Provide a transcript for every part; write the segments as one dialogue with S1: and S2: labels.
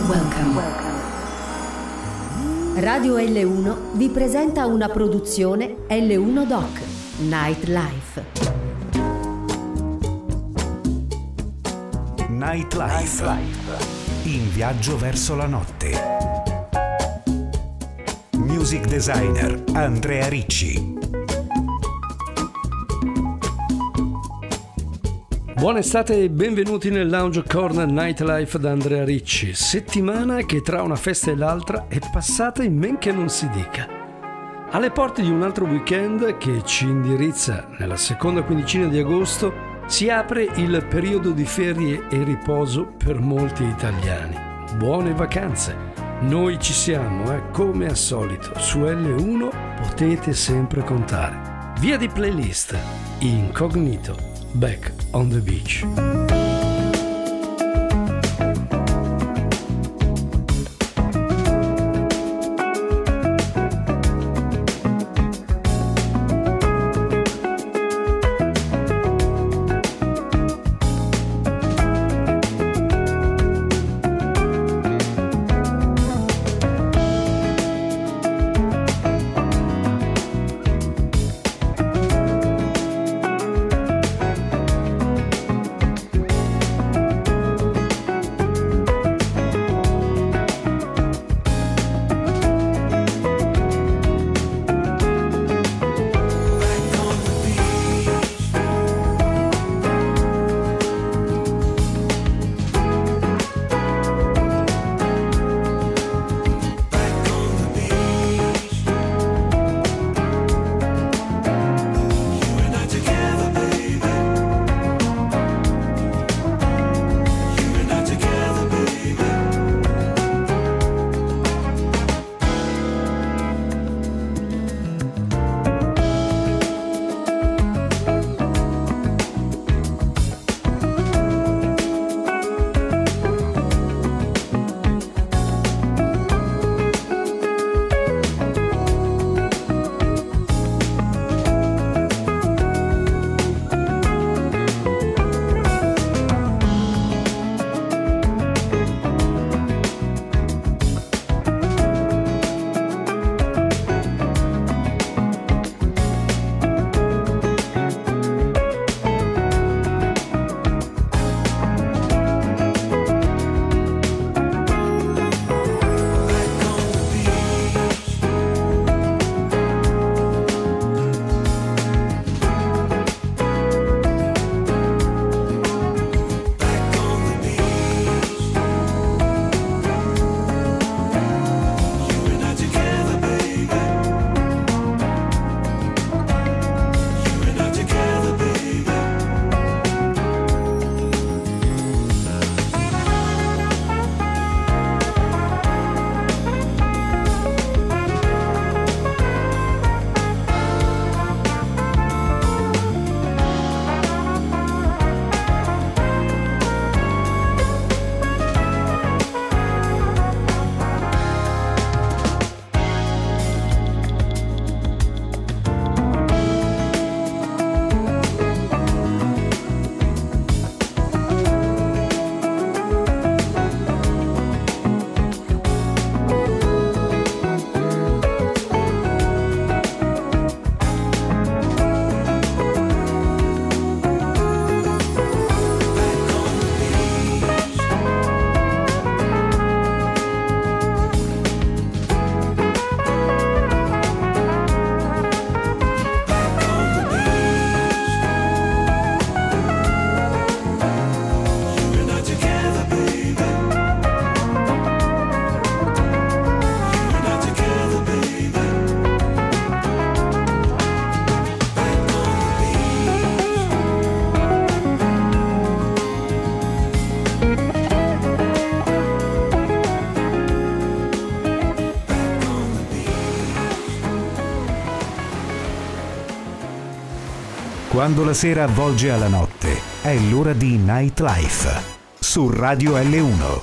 S1: Welcome. Radio L1 vi presenta una produzione L1 Doc Nightlife.
S2: Nightlife. In viaggio verso la notte. Music designer Andrea Ricci.
S3: Buona estate e benvenuti nel Lounge Corner Nightlife da Andrea Ricci. Settimana che tra una festa e l'altra è passata in men che non si dica. Alle porte di un altro weekend che ci indirizza nella seconda quindicina di agosto si apre il periodo di ferie e riposo per molti italiani. Buone vacanze! Noi ci siamo, come al solito. Su L1 potete sempre contare. Via di playlist, incognito. Back on the beach.
S2: Quando la sera avvolge alla notte, è l'ora di Nightlife su Radio L1.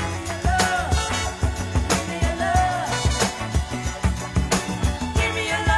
S4: Give me a love.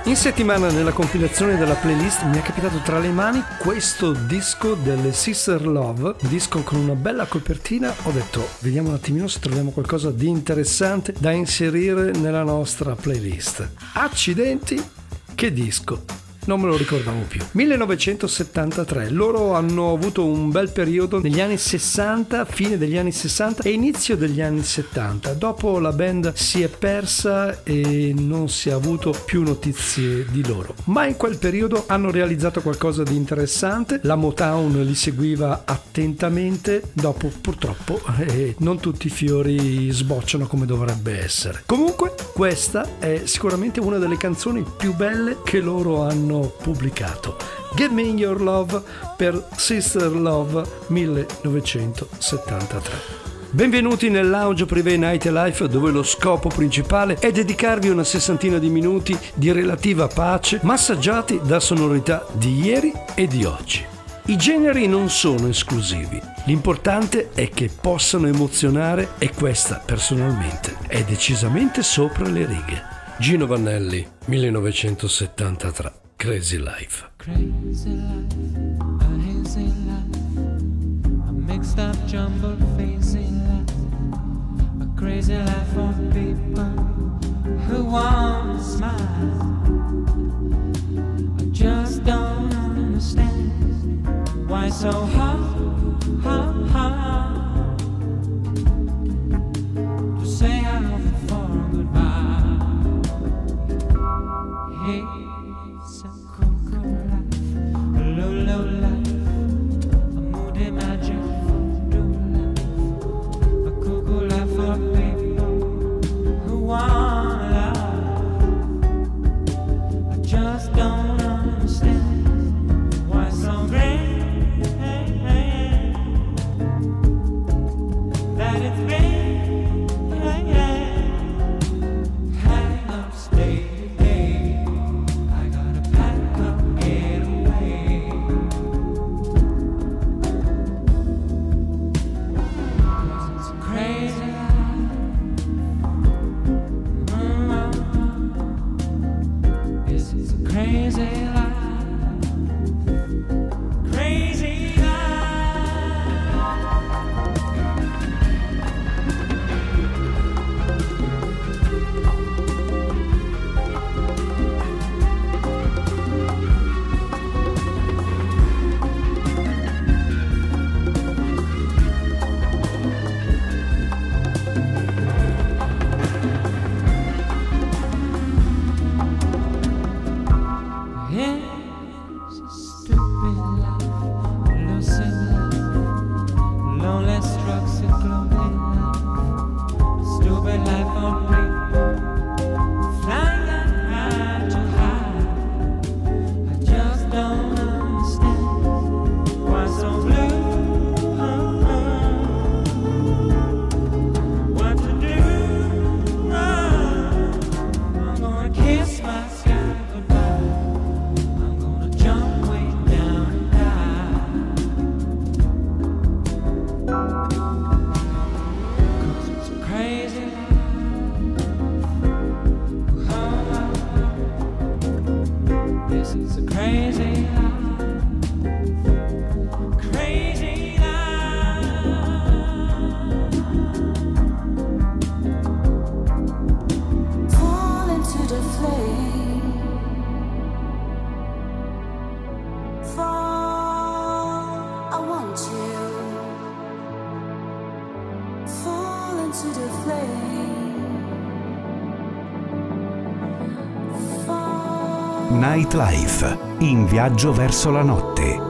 S3: In settimana nella compilazione della playlist mi è capitato tra le mani questo disco delle Sister Love, un disco con una bella copertina. Ho detto vediamo un attimino se troviamo qualcosa di interessante da inserire nella nostra playlist. Accidenti, che disco! Non me lo ricordavo più. 1973, loro hanno avuto un bel periodo negli anni 60, fine degli anni 60 e inizio degli anni 70. Dopo la band si è persa e non si è avuto più notizie di loro. Ma in quel periodo hanno realizzato qualcosa di interessante, la Motown li seguiva attentamente, dopo purtroppo non tutti i fiori sbocciano come dovrebbe essere. Comunque questa è sicuramente una delle canzoni più belle che loro hanno pubblicato. Give Me Your Love per Sister Love 1973. Benvenuti nel Lounge Privé Nightlife, dove lo scopo principale è dedicarvi una sessantina di minuti di relativa pace, massaggiati da sonorità di ieri e di oggi. I generi non sono esclusivi, l'importante è che possano emozionare e questa personalmente è decisamente sopra le righe. Gino Vannelli, 1973. Crazy Life.
S4: Crazy life, a hazy life, a mixed up, jumbled, crazy life, a crazy life for people who want to smile. I just don't understand why so hard, hard, hard to say I love you for goodbye. Hey. Low life, a moody magic voodoo life, a cuckoo life for people who want love. I just don't understand why so great that it's been hang up, stay. I gotta pack up, get away. Crazy life, crazy
S2: Nightlife, in viaggio verso la notte.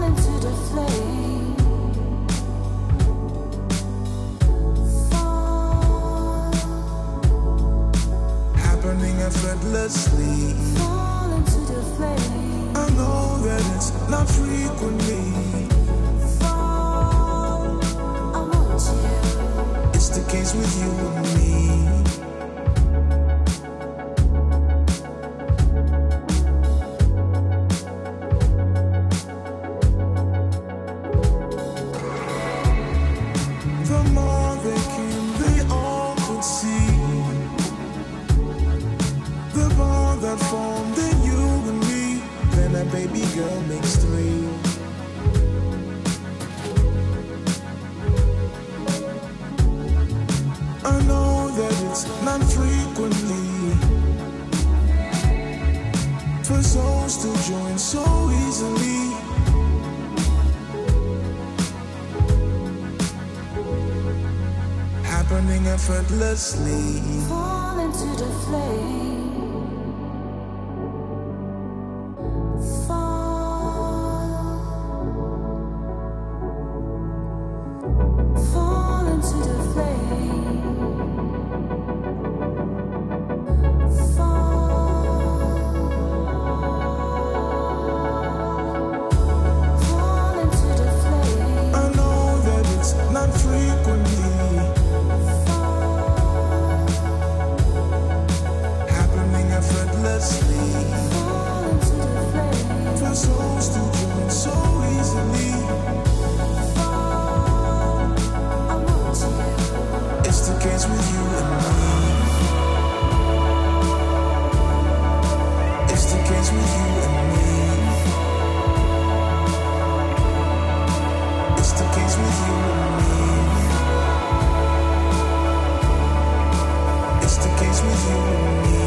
S5: Fall effortlessly.
S6: Fall into the flame.
S5: I know that it's not frequently.
S6: Fall, I want you.
S5: It's the case with you and me. The more they came, they all could see the bond that formed in you and me. Then a baby girl makes three. I know that it's not frequently for souls to join so easily. Happening effortlessly.
S6: Fall into the flame. Fall into the flame. Fall into the flame.
S5: I know that it's not frequently happening effortlessly
S6: Fall into the flame.
S5: for souls to join so easily.
S6: I want you.
S5: It's the case with you and me. It's the case with you and me. It's the case with you and me. It's the case with you and me.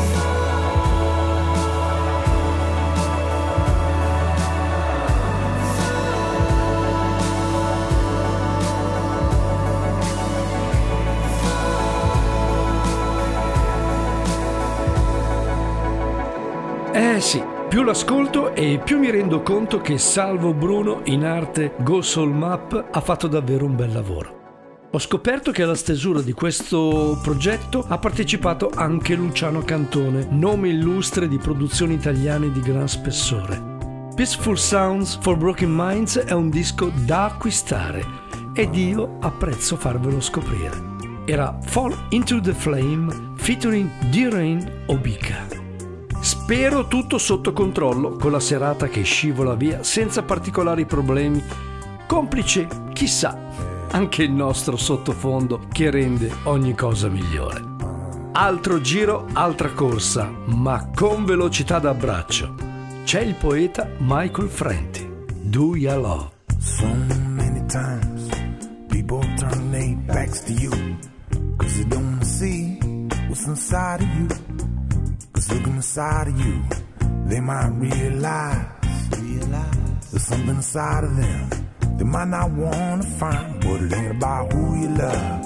S3: Eh sì, più l'ascolto e più mi rendo conto che Salvo Bruno in arte Go Soul Map ha fatto davvero un bel lavoro. Ho scoperto che alla stesura di questo progetto ha partecipato anche Luciano Cantone, nome illustre di produzioni italiane di gran spessore. Peaceful Sounds for Broken Minds è un disco da acquistare ed io apprezzo farvelo scoprire. Era Fall into the Flame featuring D-Rain Obika. Spero tutto sotto controllo con la serata che scivola via senza particolari problemi, complice, chissà, anche il nostro sottofondo che rende ogni cosa migliore. Altro giro, altra corsa, ma con velocità d'abbraccio. C'è il poeta Michael Franti. Do Ya Love.
S7: So many times people turn their backs to you, cause they don't see what's inside of you. Cause looking inside of you, they might realize there's something inside of them they might not wanna find. But it ain't about who you love,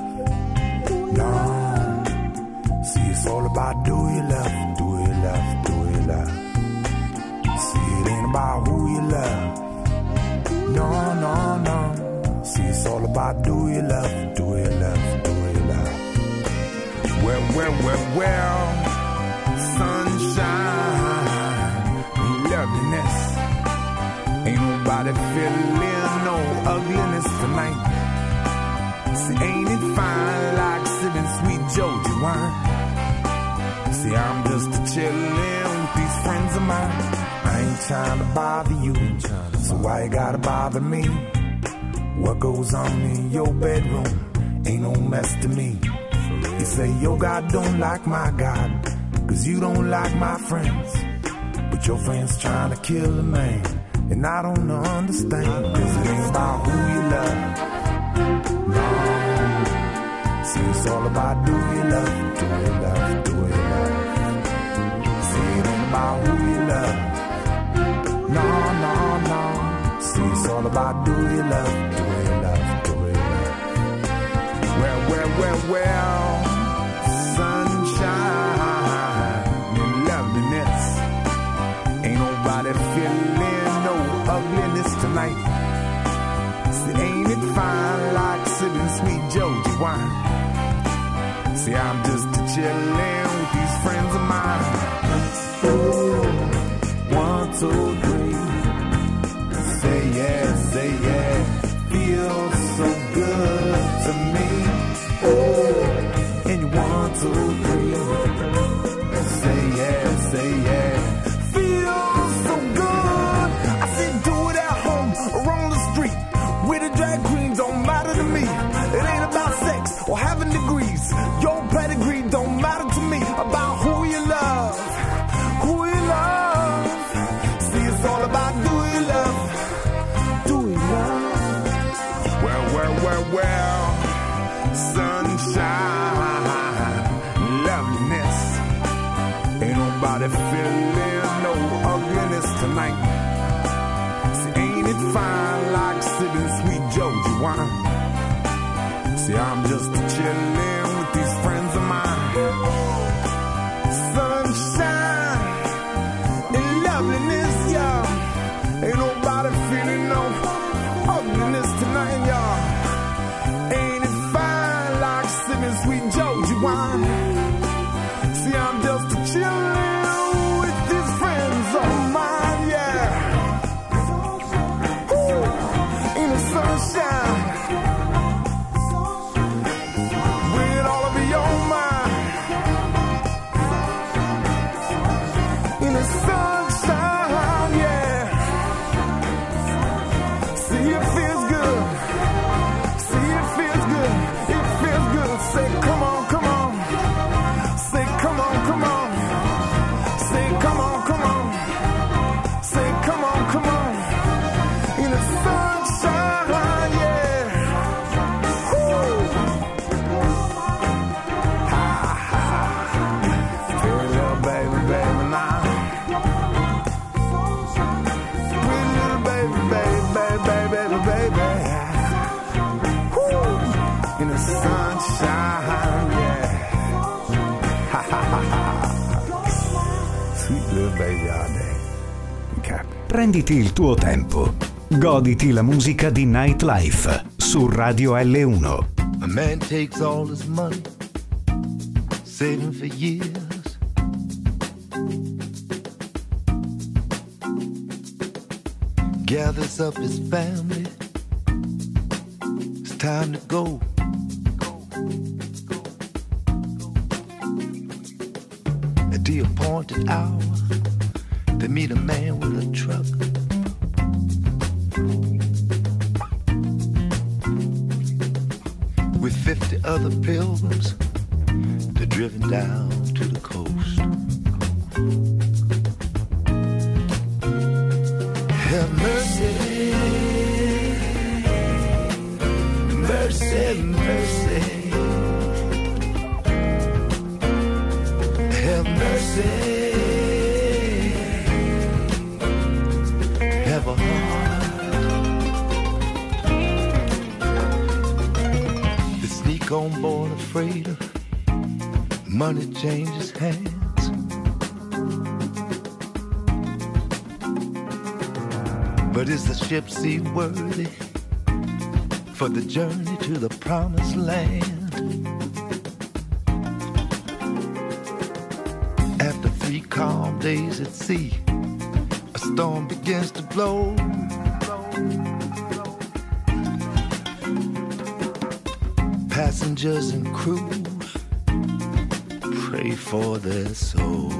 S7: no. See, it's all about do you love, do you love, do you love. See, it ain't about who you love, no, no, no. See, it's all about do you love, do you love, do you love. Well, sunshine, loveliness. Ain't nobody feeling no ugliness tonight. See, ain't it fine like sipping sweet Georgia wine? See, I'm just chillin' with these friends of mine. I ain't trying to bother you, so why you gotta bother me? What goes on in your bedroom ain't no mess to me. You say your God don't like my God, cause you don't like my friends. But your friends trying to kill a man, and I don't understand. Cause it ain't about who you love, no. See, it's all about do you love, do you love, do you love. See, it ain't about who you love, no, no, no. See, it's all about do you love, do you love, do you love. Well, sunshine and loveliness. Ain't nobody feeling no ugliness tonight. See, ain't it fine like sipping sweet Georgia wine? See, I'm just chillin' with these friends of mine. 1, 2, 3. Say yeah, feels so good to me. And 1, 2, 3. Say yeah, feels so good. I said do it at home or on the street with a drag queen, don't matter to me. It ain't about sex or having degrees. Your pedigree don't matter to me. About who you love, who you love. See, it's all about do you love, do you love. Well, sunshine, loveliness. Ain't nobody feeling no ugliness tonight. See, ain't it fine like sipping sweet Georgia wine? See, I'm just chillin' with these friends of mine. Sunshine and loveliness, y'all. Ain't nobody feeling no ugliness tonight, y'all. Ain't it fine like sipping sweet Georgia wine? See, I'm just chillin' with these friends of mine, yeah. Woo. In the sunshine, with all of your mind. In the sunshine, yeah. See, it feels good. See, it feels good. It feels good. Say, come on, come on. Say, come on, come on. Say, come on, come on. Say, come on, come on. In the sunshine, yeah. Woo. Ha, ha. Pretty little baby, baby, now. Pretty little baby, baby, baby, baby, baby. Woo. In the sunshine, yeah. Ha, ha, ha, ha. Sweet little baby all day. Okay.
S2: Prenditi il tuo tempo. Goditi la musica di Nightlife su Radio L1.
S8: A man takes all his money, saving for years. Gathers up his family. It's time to go. At the appointed hour, they meet a man with a truck. With 50 other pilgrims, they're driven down to the coast. Have mercy, mercy, mercy. Have mercy, have a heart. They sneak on board a freighter, money changes hands. But is the ship seaworthy for the journey to the promised land? After 3 calm days at sea, a storm begins to blow. Passengers and crew pray for their souls.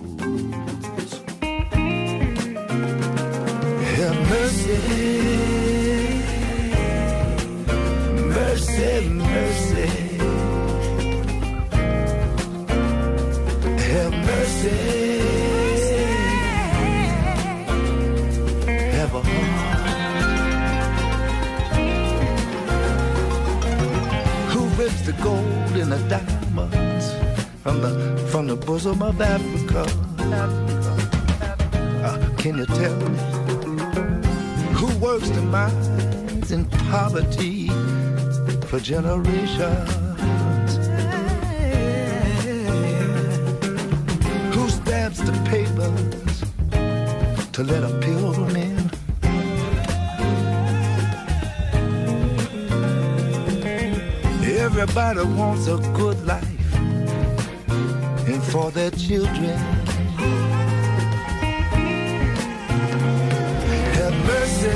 S8: Have mercy, mercy, mercy. Have mercy, have a heart. Who rips the gold and the diamonds from the bosom of Africa? Can you tell me? Who works the mines in poverty for generations? Who stamps the papers to let a pilgrim in? Everybody wants a good life and for their children. mercy,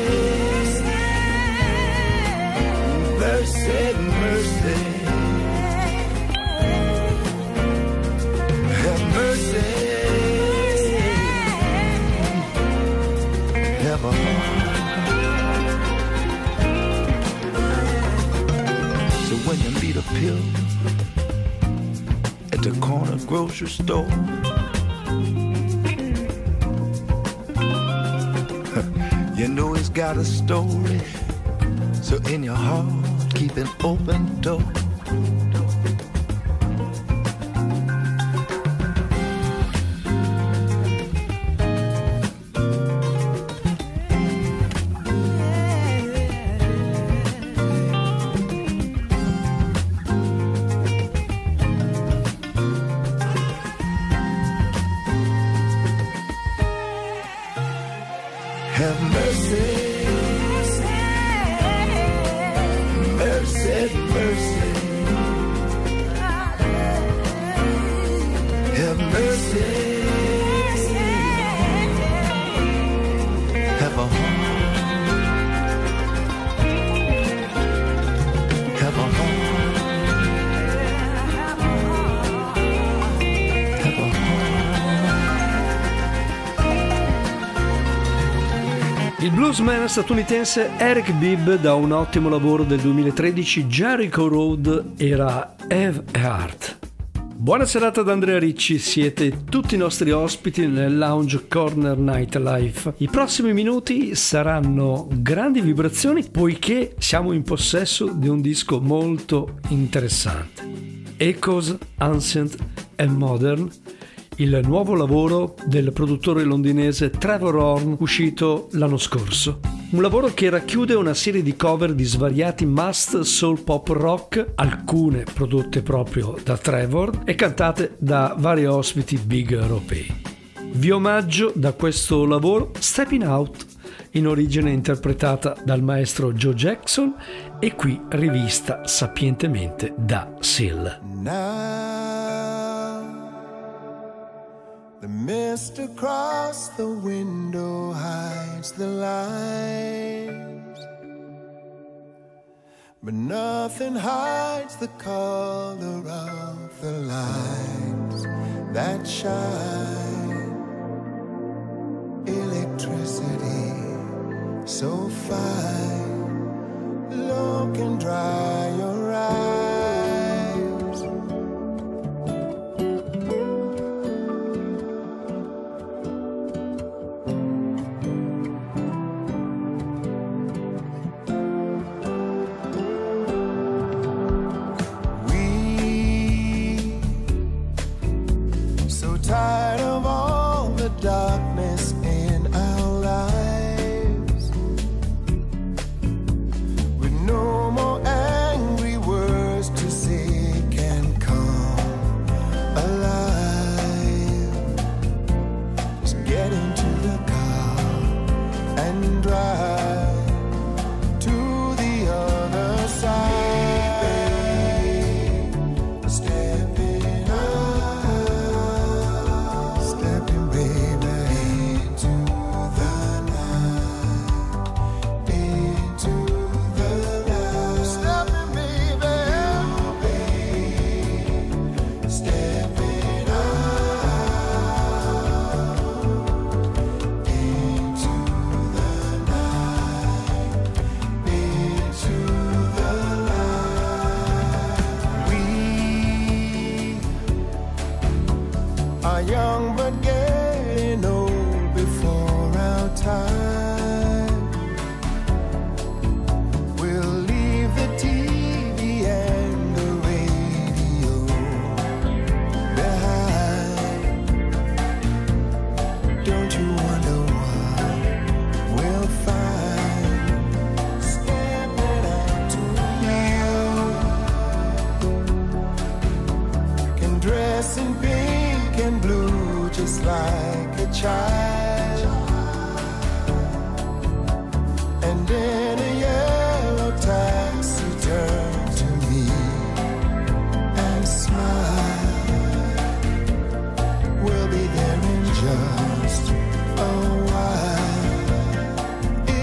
S8: mercy, mercy. Have mercy, have a heart. So when you meet a pilgrim at the corner grocery store, you know he's got a story. So in your heart, keep an open door. Have mercy, mercy, mercy. Have mercy, have a heart, have a heart, have a heart.
S3: Il bluesman statunitense Eric Bibb, da un ottimo lavoro del 2013, Jericho Road, era Have a Heart. Buona serata da Andrea Ricci, siete tutti i nostri ospiti nel Lounge Corner Nightlife. I prossimi minuti saranno grandi vibrazioni poiché siamo in possesso di un disco molto interessante. Echoes, Ancient and Modern, il nuovo lavoro del produttore londinese Trevor Horn, uscito l'anno scorso. Un lavoro che racchiude una serie di cover di svariati must soul pop rock, alcune prodotte proprio da Trevor e cantate da vari ospiti big europei. Vi omaggio da questo lavoro Stepping Out, in origine interpretata dal maestro Joe Jackson e qui rivista sapientemente da Seal.
S5: The mist across the window hides the lights, but nothing hides the color of the lights that shine. Electricity so fine, look and dry your eyes. Tired of all the darkness in our lives, with no more angry words to seek and come alive. Just get into the car and drive to the other side. Young but getting old before our time. We'll leave the TV and the radio behind. Don't you wonder what we'll find? Stepping out to you, can dress in pink and blue just like a child, and in a yellow taxi turn to me and smile. We'll be there in just a while.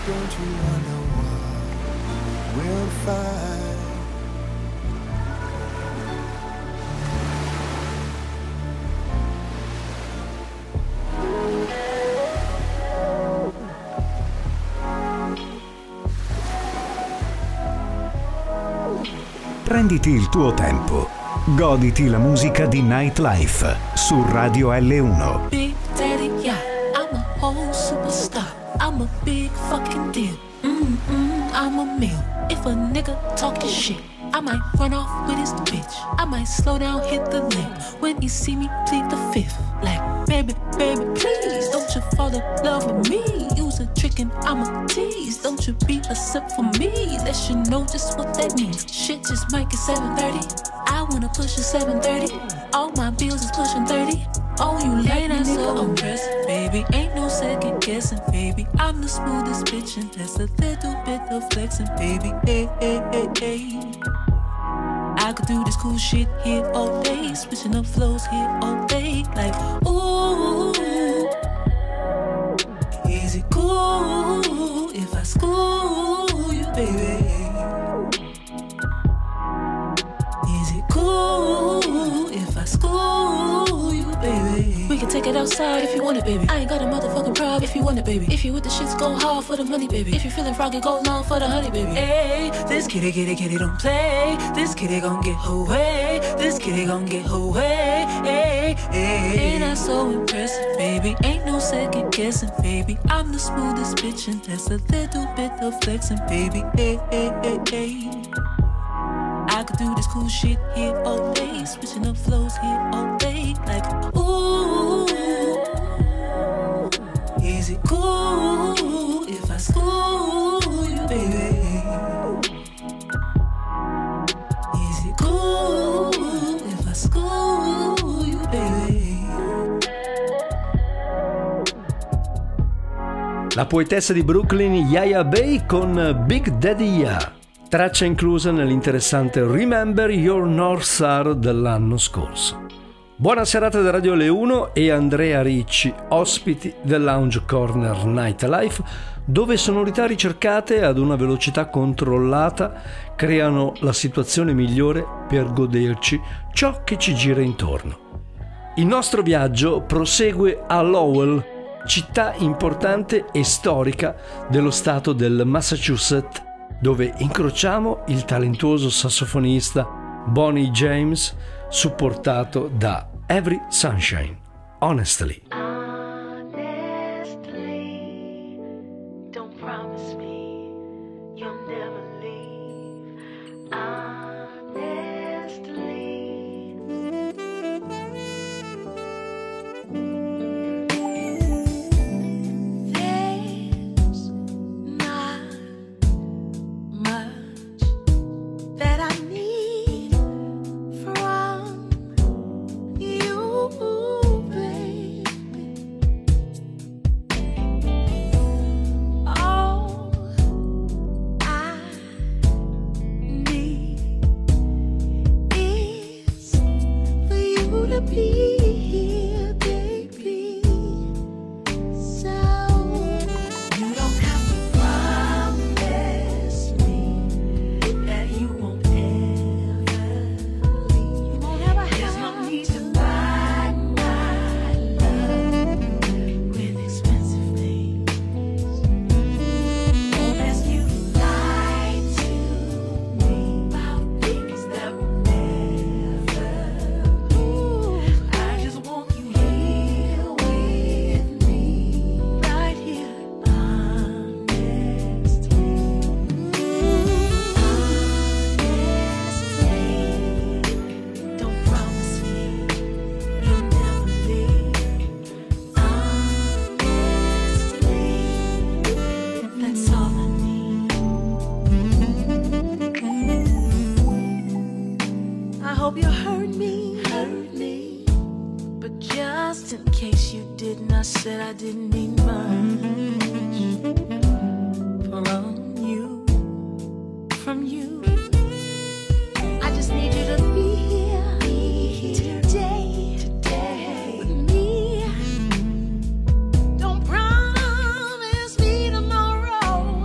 S5: Don't you wonder what we'll find?
S2: Prenditi il tuo tempo. Goditi la musica di Nightlife su Radio L1.
S9: Big Daddy, yeah, I'm a whole superstar. I'm a big fucking deal. I'm a meal. If a nigga talking shit, I might run off with his bitch. I might slow down, hit the lick. When he see me, plead the fifth. Like, baby, baby, please, don't you fall in love with me. Use a trick and I'm a tease. Don't you be a sip for me. Let you know just what that means. Shit just might get 7:30. I wanna push a 7:30. All my bills is pushing 30. Oh, you like me, so impressed, baby. Ain't no second guessing, baby. I'm the smoothest bitch and there's a little bit of flexing, baby. Hey, hey, hey, hey. I could do this cool shit here all day, switching up flows here all day. Like, ooh, is it cool if I school you, baby? Is it cool if I school you, baby? We can take it outside if you want it, baby. I ain't got a motherfucking problem if you want it, baby. If you with the shits, go hard for the money, baby. If you feeling froggy, go long for the honey, baby. Hey, this kitty, kitty, kitty don't play. This kitty gon' get her way. This kitty gon' get her way. Hey, hey. Ain't I so impressive, baby? Ain't no second guessing, baby. I'm the smoothest bitch and there's a little bit of flexing, baby. Hey, hey, hey, hey. I could do this cool shit here all day, switching up flows here all day. Like, ooh, is it cool if I school you, baby? Is it cool if I school you, baby?
S3: La poetessa di Brooklyn Yaya Bay con Big Daddy Ya, traccia inclusa nell'interessante Remember Your North Star dell'anno scorso. Buona serata da Radio L1 e Andrea Ricci, ospiti del Lounge Corner Nightlife, dove sonorità ricercate ad una velocità controllata creano la situazione migliore per goderci ciò che ci gira intorno. Il nostro viaggio prosegue a Lowell, città importante e storica dello stato del Massachusetts, dove incrociamo il talentuoso sassofonista Bonnie James, supportato da Every Sunshine, Honestly.
S6: Honestly, don't promise me you'll never leave. Honestly, there's not much that I need from you, baby. All I need is for you to be here, baby. So you don't have to promise me that you won't ever leave. There's no need to buy my love with expensive things. Unless you lie to me about things that will never be. I just want you here with me, right here, honestly. Honestly, don't promise me you'll never leave. Honestly, that's all I need. I hope you heard me. But just in case you didn't, I said I didn't need much from you. I just need you to be here today with me. Don't promise me tomorrow.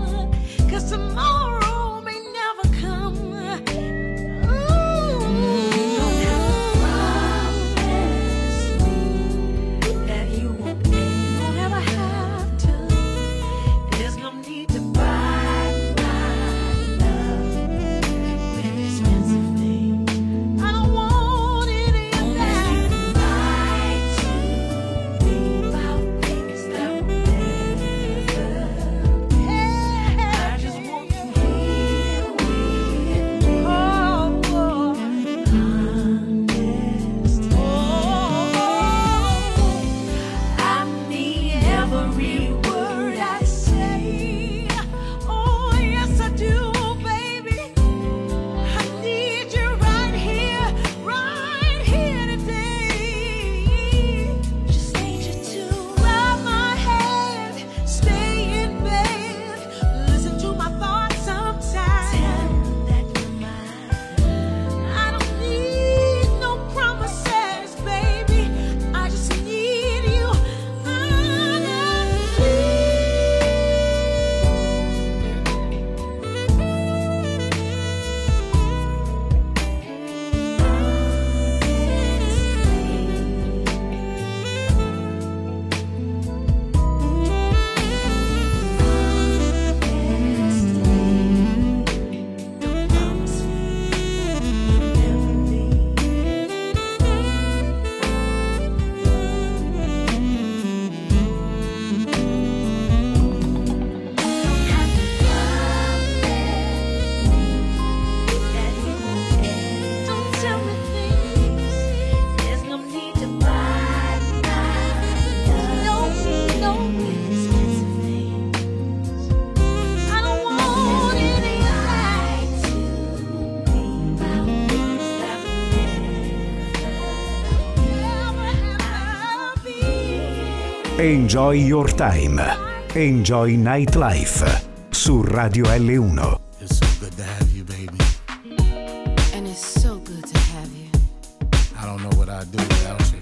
S2: Enjoy your time. Enjoy Nightlife su Radio L1.
S10: It's so good to have you, baby.
S9: And it's so good to have you.
S10: I don't know what I'd do without you.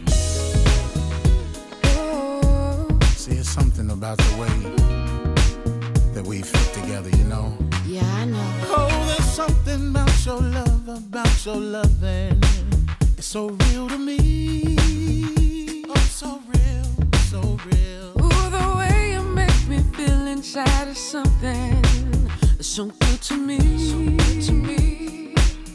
S10: See, it's something about the way that we fit together, you know?
S9: Yeah, I know.
S10: Oh, there's something about your loving. It's so real to me. Oh, so real, so real.
S9: Ooh, the way you make me feel inside is something so good to me. So good to me.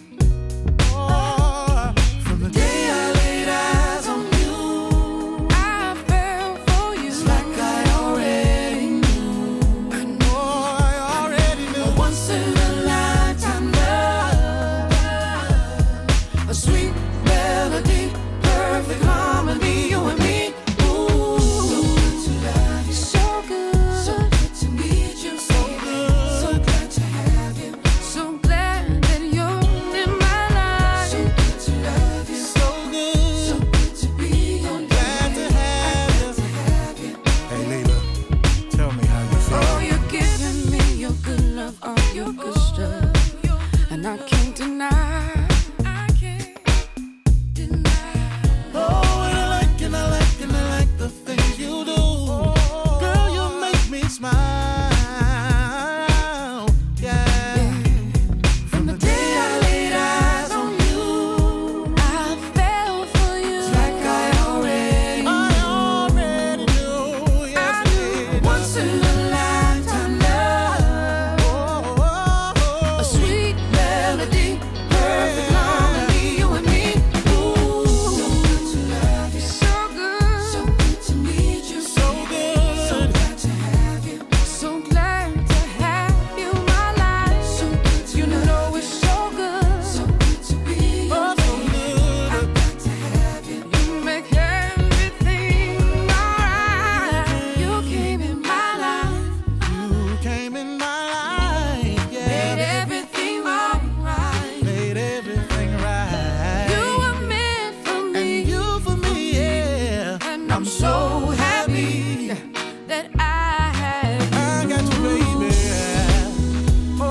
S10: Oh, from the day I laid eyes on you,
S9: I fell for you.
S10: it's like I already knew. I know I already knew.
S9: A once in a lifetime love, a sweet melody, perfect harmony, you and me. Ooh, so good to love you, so good, so good to meet you, so good, so glad to have you, so glad that you're in my life. So good to love you,
S10: So good,
S9: so good to be your
S10: glad to have you. Hey, Leela, tell me how you feel.
S9: Oh, you're giving me your good love, all your good stuff, and I can't deny. I can't deny.
S10: Oh, and I like the things you do. Girl, you make me smile. Yeah. From the day I laid eyes on you,
S9: I fell for you.
S10: it's like I already knew. Yes, I did.
S9: Once in a lifetime love, a sweet melody, perfect harmony, you and me. Ooh, so good to love you, so good to meet you,
S10: So good.
S9: so glad to have you, so glad to have you, my life. So good to you know it's so good to be your
S10: Oh, so
S9: baby.
S10: good.
S9: I got to have you. You make everything alright. You came in my life,
S10: You came in my life,
S9: made
S10: yeah.
S9: everything alright.
S10: Made everything right.
S9: You were meant for
S10: and
S9: me,
S10: you for me, yeah.
S9: and I'm so happy that I have you.
S10: I got you, baby. Oh,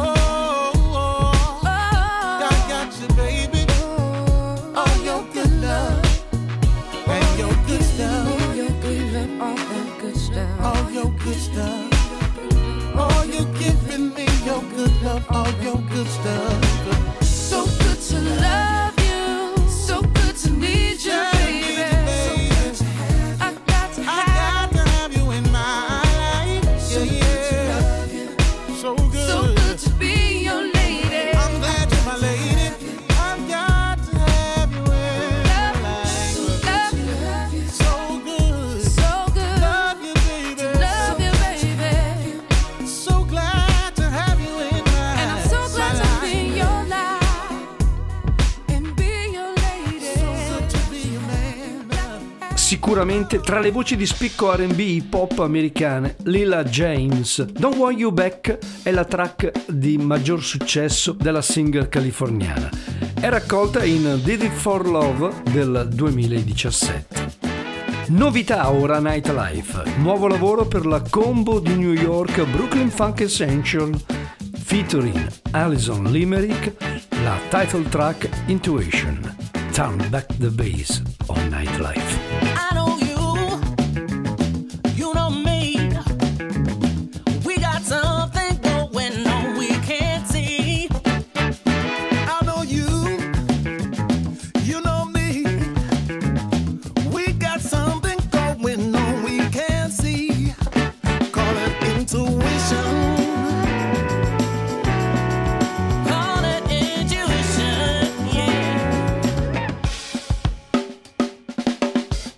S10: I got you, baby.
S9: All your good love,
S10: And your good stuff.
S9: your good love, all that good stuff.
S10: All your good stuff. Oh, you giving me your good love, all your good stuff.
S9: So good to love you, so good to need you,
S10: Yeah,
S9: baby. I got to
S10: I
S9: have
S10: got to have you in my life. Yeah, yeah. So
S9: so
S10: good.
S9: good to be your lady.
S10: I'm glad you're my lady. I've got to have you in my life.
S9: Love you,
S10: So good.
S9: so good.
S10: Love you, baby.
S9: Love you, baby.
S10: So glad to have you in my
S9: And I'm so glad to be in your life and be your lady.
S10: So good to be your man.
S3: Sicuramente tra le voci di spicco R&B hip hop americane, Lila James, Don't Want You Back è la track di maggior successo della singer californiana. È raccolta in Did It For Love del 2017. Novità ora Nightlife, nuovo lavoro per la combo di New York Brooklyn Funk Essential featuring Alison Limerick, la title track Intuition. Turn back the bass on Nightlife.
S11: I know you know me. We got something going on we can't see.
S7: I know you know me. We got something going on we can't see. Call it intuition.
S11: Call it intuition, yeah.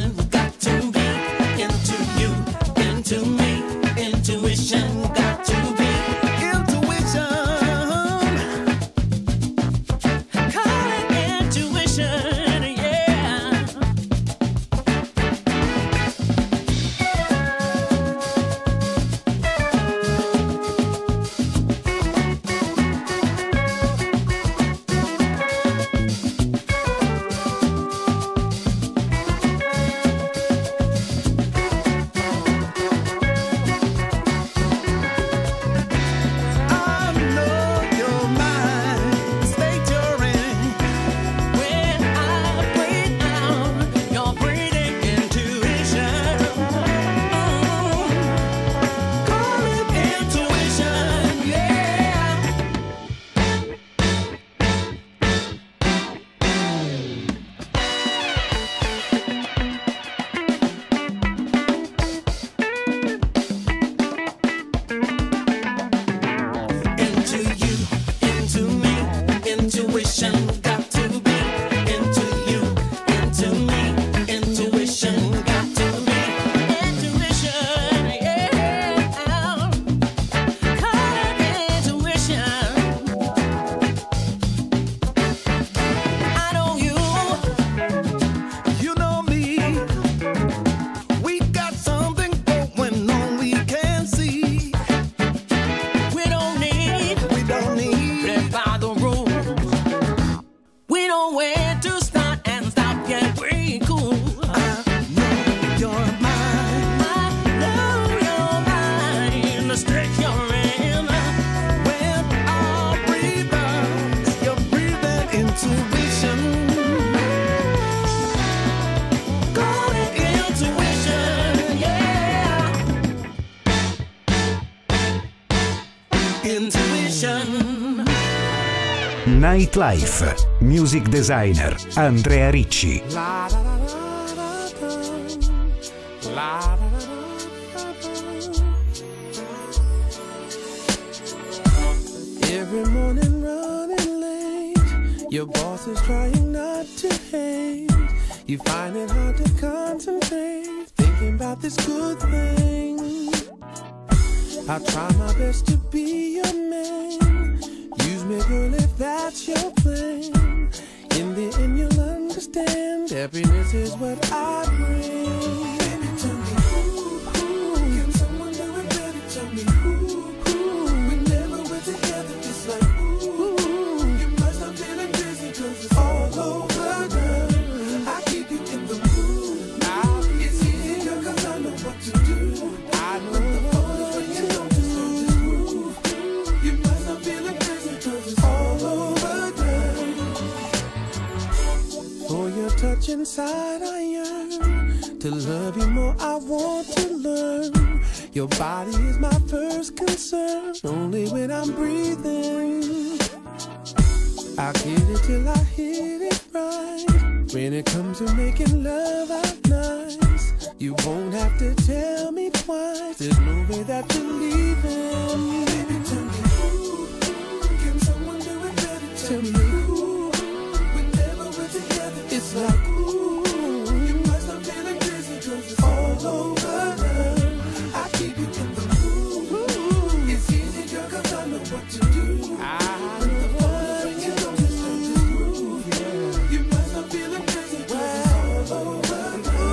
S11: intuition got to be into you, into me. Intuition got to be intuition. Call it intuition, yeah.
S2: Nightlife, music designer Andrea Ricci.
S10: Every morning running late, your boss is trying not to hate. You find it hard to concentrate, thinking about this good thing. I try my best to be your man. Use me, girl, if that's your plan. In the end, you'll understand. Happiness is what I bring. Baby, tell me who, can someone do it better? Tell me who, we never went together. It's like who, you must have been busy 'cause it's all over, girl. I keep you in the mood. It's easier 'cause I know what to do. I know the phone is ringing, don't just move. You must have been busy 'cause it's all over, girl. For your touch inside I yearn. To love you more I want to learn. Your body is my first concern. Only when I'm breathing I get it till I hit it right. When it comes to making love out nice, you won't have to tell me twice. There's no way that you're leaving. Baby, tell me who, can someone do it better? Tell me who, we never were together. It's like ooh, you must have been busy 'cause it's all over, girl. I keep you in the mood. It's easy, girl, 'cause I know what to do. When the phone rings, you don't just move. You must have been busy 'cause it's all over,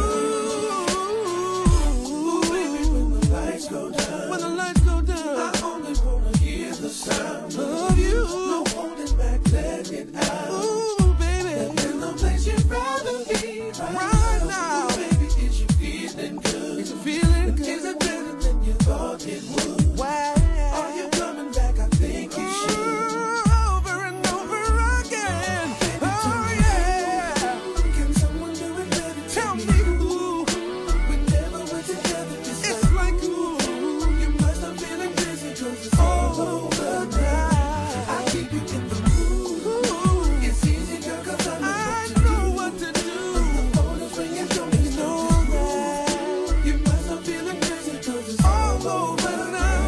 S10: ooh, baby, when the lights go down, when the lights go down, I only wanna hear the sound of you. No holding back, let it out. Ooh, baby, there's no place you'd rather be right now. Baby, is you feeling good? Is you feeling good? Is it better than you thought it would? Why are you coming back? I think you should. Over and over again. Oh yeah. Can someone do it better? Tell me who. We never were together. It's like ooh, you must have been busy 'cause it's all over now. I keep you in the mood. It's easy, girl, 'cause I know what to do. When the phone is ringing, don't you know that you must have been busy 'cause it's all over now.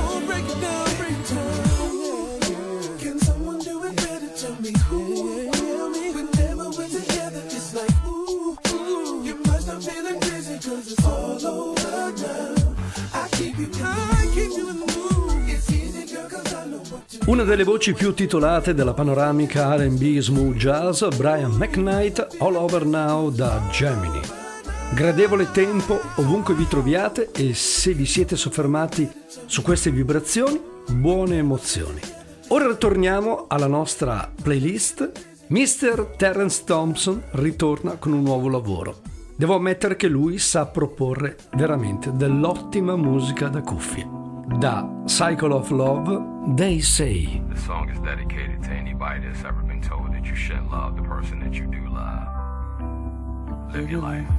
S10: 'cause it's all over now. I keep you in the mood. It's easy, girl, 'cause I know what to do.
S3: Una delle voci più titolate della panoramica R&B smooth jazz, Brian McKnight, All Over Now da Gemini. Gradevole tempo ovunque vi troviate e se vi siete soffermati su queste vibrazioni, buone emozioni. Ora torniamo alla nostra playlist. Mr. Terence Thompson ritorna con un nuovo lavoro. Devo ammettere che lui sa proporre veramente dell'ottima musica da cuffie. Da Cycle of Love, They Say.
S12: The song is dedicated to anybody that's ever been told that you shouldn't love the person that you do love. Live your life.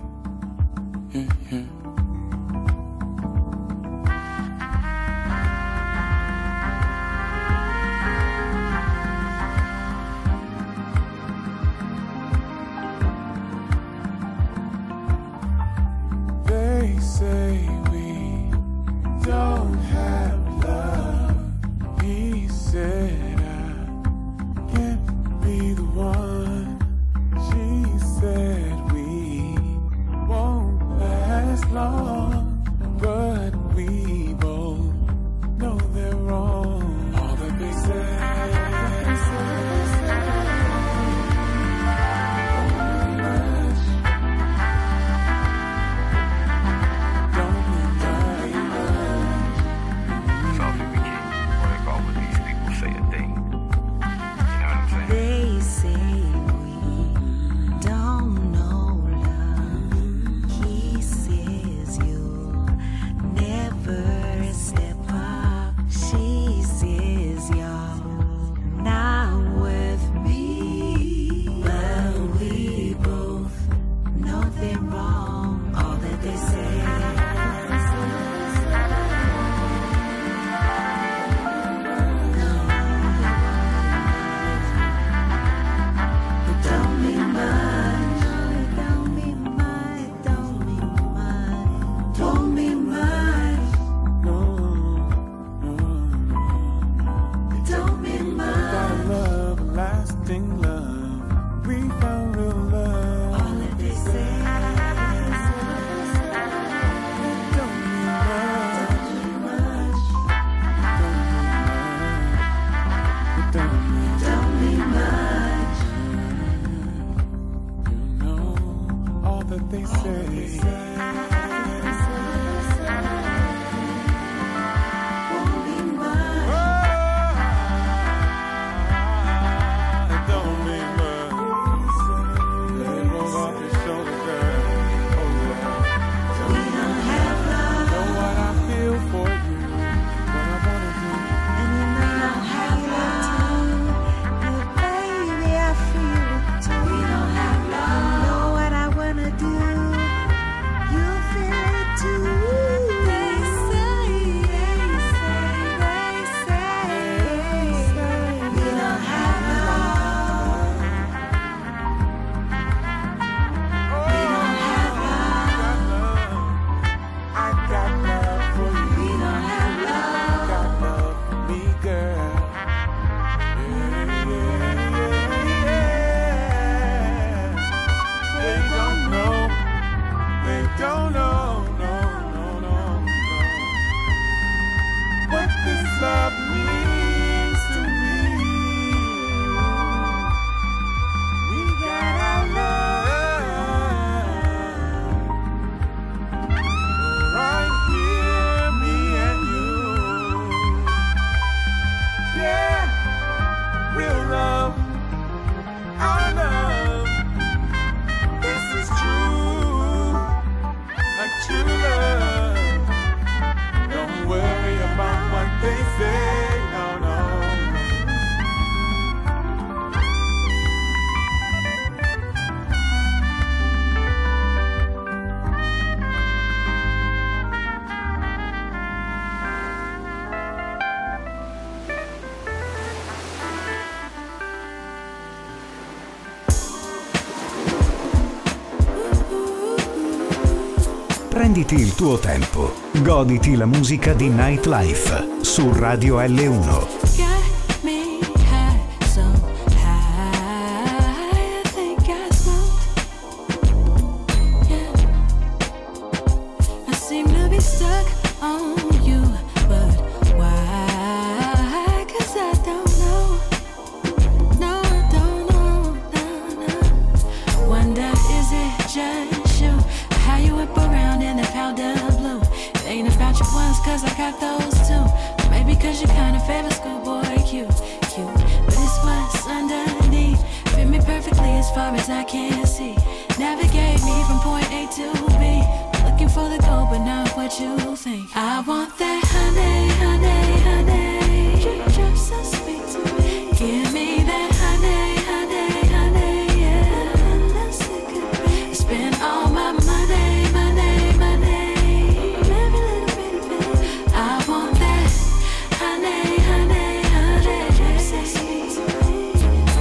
S10: They say we don't have love. He said I can't be the one. She said we won't last long, but we both know they're wrong. All that they say.
S2: Prenditi il tuo tempo, goditi la musica di Nightlife su Radio L1.
S9: stuck on you, but why? 'Cause I don't know. No, I don't know. No. Wonder, is it just you? How you whip around in the powder blue? It ain't about your ones, 'cause I got those too. Maybe 'cause you kinda favor schoolboy cute. But it's what's underneath. Fit me perfectly as far as I can see. Navigate me from point A to B. Looking for the gold, but not what you think. I want that honey, honey, honey. Drip so sweet to me. Give me that honey, honey, honey, yeah. Spend all my money, money, money. Every little bitty bit. I want that honey, honey, honey. Drip so sweet to me.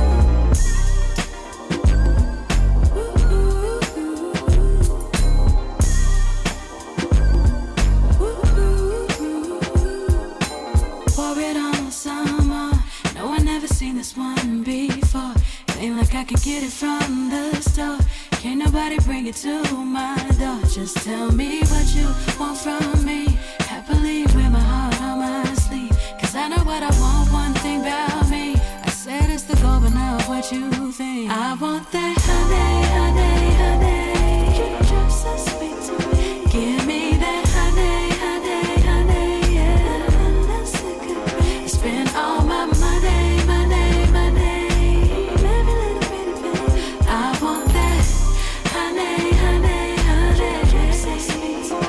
S9: Pour it on someone. No, I never seen this one before. It ain't like I can get it from the store. Can't nobody bring it to my door. Just tell me what you want from me. Happily wear my heart on my sleeve. 'Cause I know what I want, one thing about me. I said it's the goal, but not what you think. I want that honey, honey, honey. Drip so sweet to me. Give me that honey, honey, honey, yeah. Spend all my money, money, money. Every little bitty bit. I want that honey, honey, honey. Drip so sweet to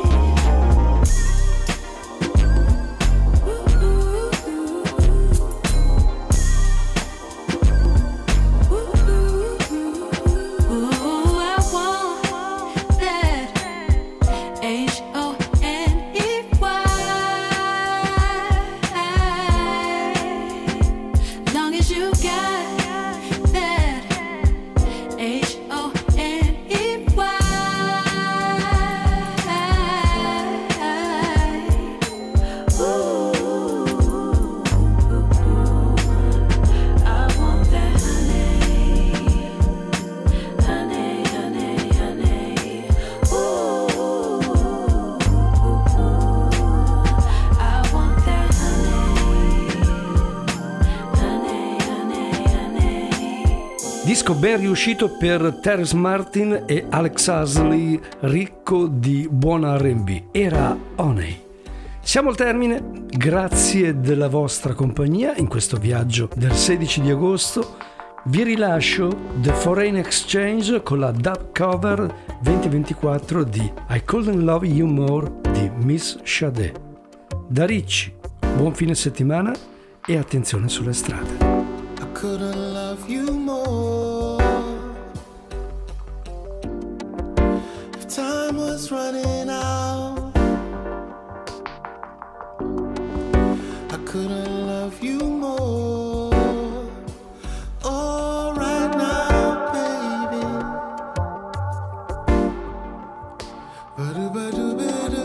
S9: Ooh, I want that Honey. Long as you got that Honey. Ooh, I want that honey. Honey, honey, honey. Ooh, I want that honey. Honey, honey, honey.
S3: Disco ben riuscito per Terrence Martin e Alex Hasley, ricco di buon R&B. Era Honey. Siamo al termine, grazie della vostra compagnia in questo viaggio del 16 di agosto. Vi rilascio The Foreign Exchange con la dub cover 2024 di I Couldn't Love You More di Miss Sade. Da Ricci, buon fine settimana e attenzione sulle strade.
S10: I couldn't love you more if time was running out. I couldn't love you more. Oh, right now, baby. Ba-do-ba-do-ba-do.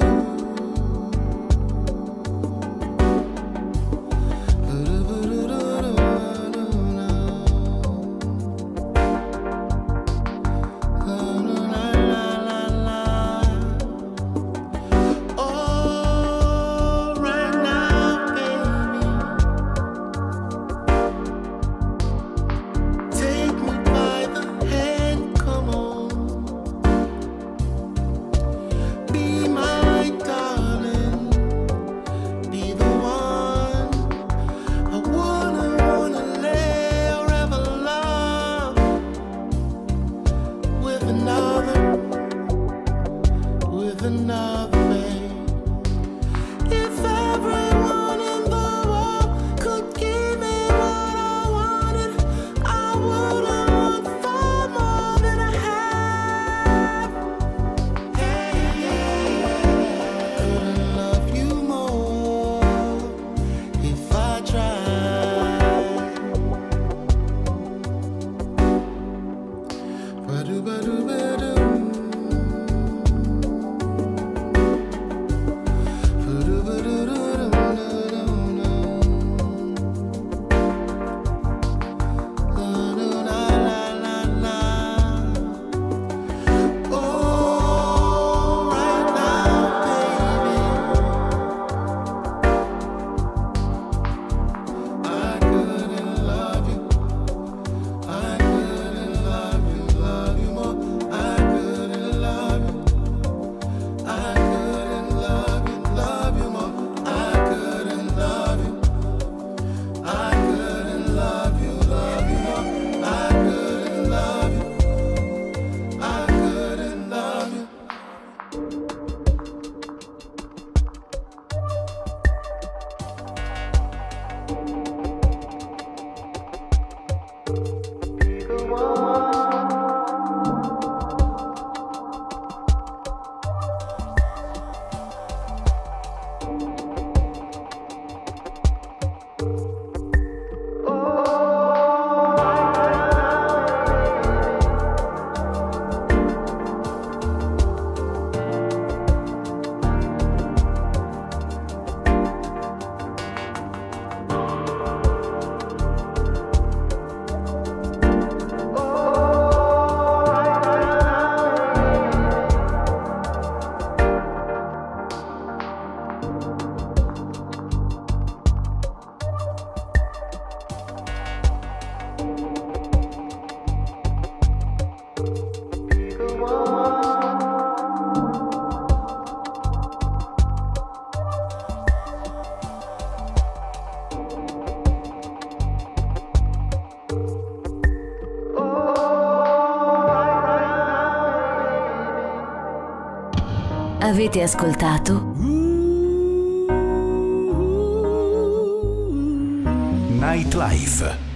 S1: Avete ascoltato
S2: Nightlife.